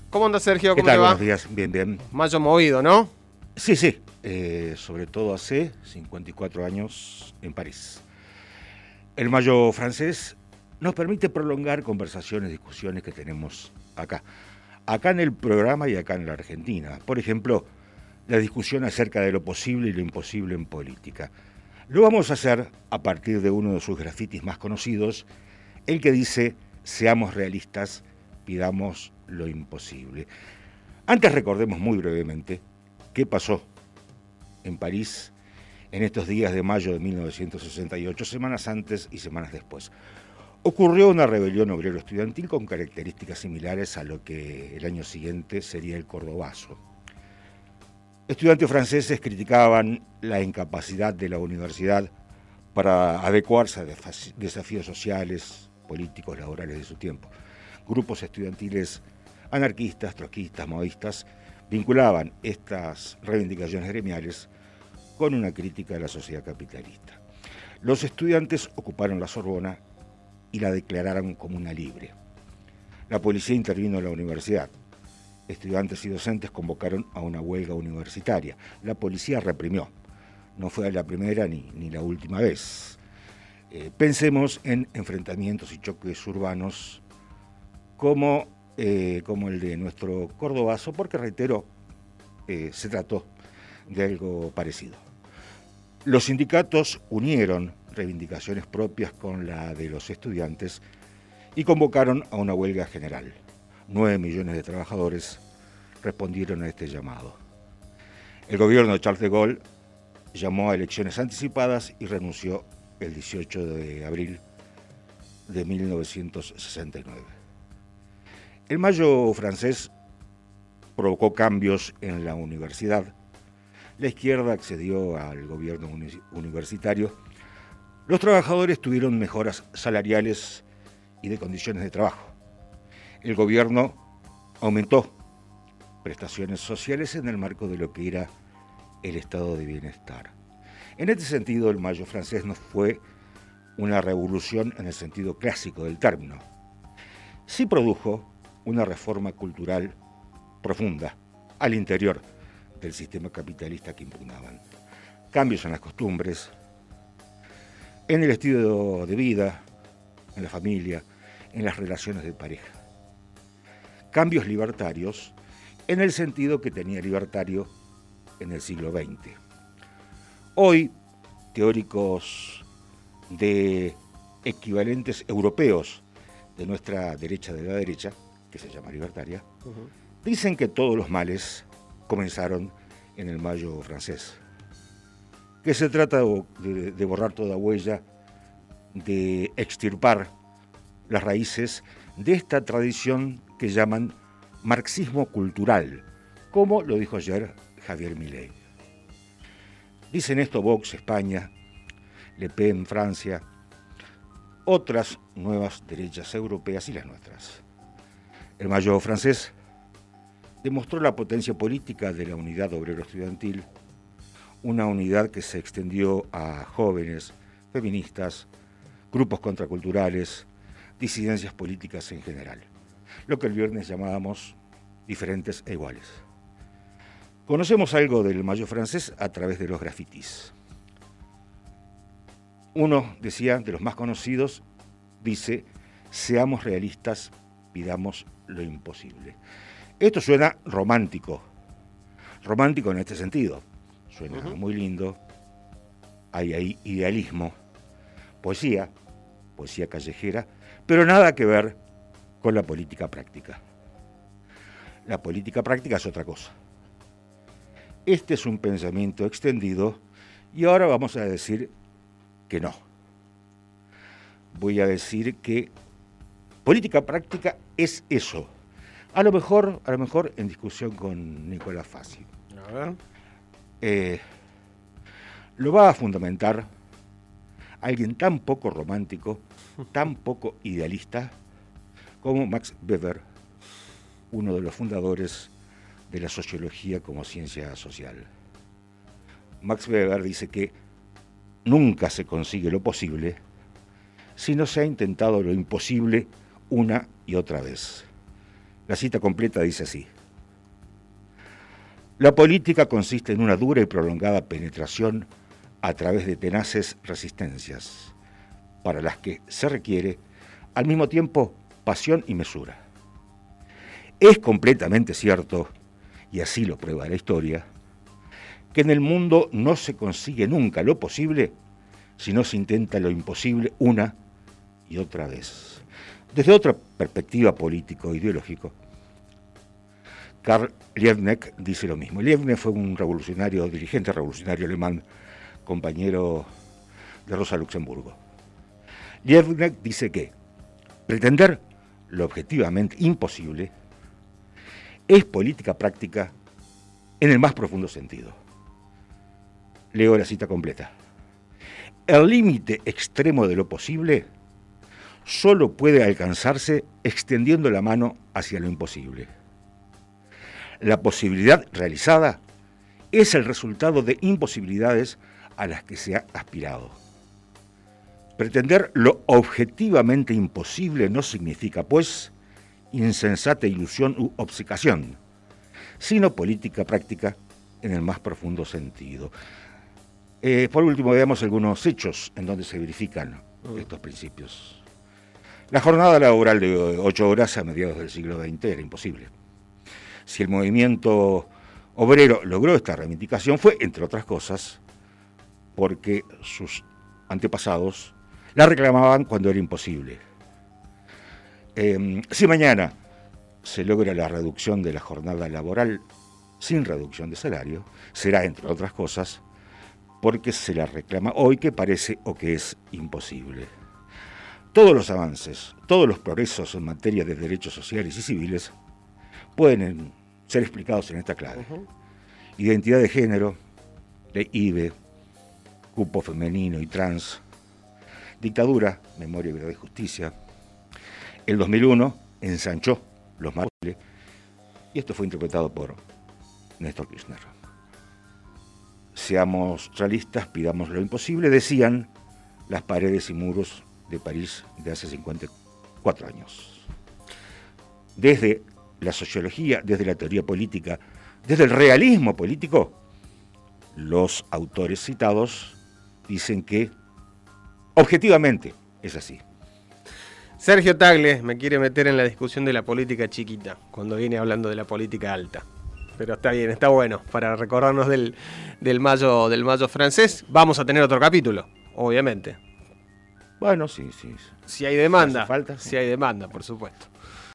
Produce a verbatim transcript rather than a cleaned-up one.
¿Cómo anda, Sergio? ¿Qué ¿Cómo tal? te va? Buenos días, bien, bien. Mayo movido, ¿no? Sí, sí, eh, sobre todo hace cincuenta y cuatro años en París. El mayo francés nos permite prolongar conversaciones, discusiones que tenemos acá. Acá en el programa y acá en la Argentina. Por ejemplo, la discusión acerca de lo posible y lo imposible en política. Lo vamos a hacer a partir de uno de sus grafitis más conocidos, el que dice: seamos realistas, pidamos lo imposible. Antes recordemos muy brevemente qué pasó en París en estos días de mayo de mil novecientos sesenta y ocho, semanas antes y semanas después. Ocurrió una rebelión obrero-estudiantil con características similares a lo que el año siguiente sería el Cordobazo. Estudiantes franceses criticaban la incapacidad de la universidad para adecuarse a desafíos sociales, políticos, laborales de su tiempo. Grupos estudiantiles anarquistas, trotskistas, maoístas vinculaban estas reivindicaciones gremiales con una crítica de la sociedad capitalista. Los estudiantes ocuparon la Sorbona y la declararon comuna libre. La policía intervino en la universidad. Estudiantes y docentes convocaron a una huelga universitaria. La policía reprimió. No fue la primera ni, ni la última vez. Eh, pensemos en enfrentamientos y choques urbanos como, eh, como el de nuestro Cordobazo, porque, reitero, eh, se trató de algo parecido. Los sindicatos unieron reivindicaciones propias con la de los estudiantes y convocaron a una huelga general. Nueve millones de trabajadores respondieron a este llamado. El gobierno de Charles de Gaulle llamó a elecciones anticipadas y renunció el dieciocho de abril de mil novecientos sesenta y nueve. El mayo francés provocó cambios en la universidad. La izquierda accedió al gobierno uni- universitario. Los trabajadores tuvieron mejoras salariales y de condiciones de trabajo. El gobierno aumentó prestaciones sociales en el marco de lo que era el estado de bienestar. En este sentido, el mayo francés no fue una revolución en el sentido clásico del término. Sí produjo una reforma cultural profunda al interior del sistema capitalista que impugnaban. Cambios en las costumbres, en el estilo de vida, en la familia, en las relaciones de pareja. Cambios libertarios en el sentido que tenía libertario en el siglo veinte. Hoy, teóricos de equivalentes europeos de nuestra derecha de la derecha, que se llama libertaria, uh-huh, dicen que todos los males comenzaron en el mayo francés, que se trata de, de borrar toda huella, de extirpar las raíces de esta tradición que llaman marxismo cultural, como lo dijo ayer Javier Milei. Dicen esto Vox España, Le Pen Francia, otras nuevas derechas europeas y las nuestras. El mayo francés demostró la potencia política de la unidad obrero-estudiantil, una unidad que se extendió a jóvenes, feministas, grupos contraculturales, disidencias políticas en general, lo que el viernes llamábamos diferentes e iguales. Conocemos algo del mayo francés a través de los grafitis. Uno, decía, de los más conocidos, dice: seamos realistas, pidamos lo imposible. Esto suena romántico, romántico en este sentido. Suena uh-huh. muy lindo, hay ahí idealismo, poesía, poesía callejera, pero nada que ver con la política práctica. La política práctica es otra cosa. Este es un pensamiento extendido y ahora vamos a decir que no. Voy a decir que política práctica es eso. A lo mejor, a lo mejor en discusión con Nicolás Fassi. A ver. Eh, lo va a fundamentar alguien tan poco romántico, tan poco idealista como Max Weber, uno de los fundadores de la sociología como ciencia social. Max Weber dice que nunca se consigue lo posible si no se ha intentado lo imposible una y otra vez. La cita completa dice así: la política consiste en una dura y prolongada penetración a través de tenaces resistencias, para las que se requiere, al mismo tiempo, pasión y mesura. Es completamente cierto, y así lo prueba la historia, que en el mundo no se consigue nunca lo posible si no se intenta lo imposible una y otra vez. Desde otra perspectiva político-ideológico, Karl Liebknecht dice lo mismo. Liebknecht fue un revolucionario, dirigente revolucionario alemán, compañero de Rosa Luxemburgo. Liebknecht dice que pretender lo objetivamente imposible es política práctica en el más profundo sentido. Leo la cita completa. El límite extremo de lo posible solo puede alcanzarse extendiendo la mano hacia lo imposible. La posibilidad realizada es el resultado de imposibilidades a las que se ha aspirado. Pretender lo objetivamente imposible no significa, pues, insensata ilusión u obcecación, sino política práctica en el más profundo sentido. Eh, por último, veamos algunos hechos en donde se verifican estos principios. La jornada laboral de ocho horas a mediados del siglo veinte era imposible. Si el movimiento obrero logró esta reivindicación fue, entre otras cosas, porque sus antepasados la reclamaban cuando era imposible. Eh, si mañana se logra la reducción de la jornada laboral sin reducción de salario, será, entre otras cosas, porque se la reclama hoy que parece o que es imposible. Todos los avances, todos los progresos en materia de derechos sociales y civiles pueden ser explicados en esta clave. Uh-huh. Identidad de género, ley I B E, cupo femenino y trans, dictadura, memoria, verdad y justicia. El dos mil uno ensanchó los márgenes y esto fue interpretado por Néstor Kirchner. Seamos realistas, pidamos lo imposible, decían las paredes y muros de París de hace cincuenta y cuatro años. Desde la sociología, desde la teoría política, desde el realismo político, los autores citados dicen que objetivamente es así. Sergio Tagle me quiere meter en la discusión de la política chiquita, cuando viene hablando de la política alta. Pero está bien, está bueno, para recordarnos del, del, mayo, del mayo francés. Vamos a tener otro capítulo, obviamente. Bueno, sí, sí. Si hay demanda, ¿Hace falta? si hay demanda, por supuesto.